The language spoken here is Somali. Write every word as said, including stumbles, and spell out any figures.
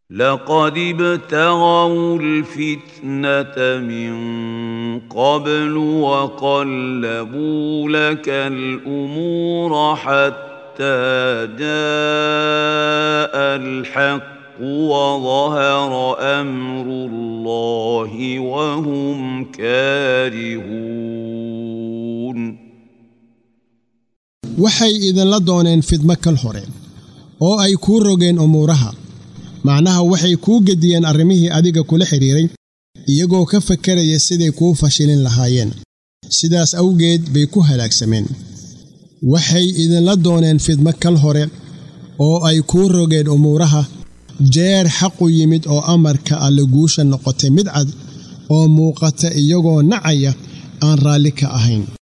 لقد ابتغوا الفتنة من قبل وقلبوا لك الأمور حتى جاء الحق وظهر أمر الله وهم كارهون waxay idin la dooneen fidmo kal hore oo ay ku rogeen umuuraha macnaha waxay ku gediyeen arrimihii adiga kula xiriiray iyagoo ka fakaraya siday ku fashilin lahaayeen sidaas awgeed bay ku halaagsameen waxay idin la dooneen fidmo kal hore oo ay ku rogeen umuuraha jeer xaqu yimid oo amarka alla guusha noqotay mid cad oo muuqata iyagoo nacaya aan raali ka ahayn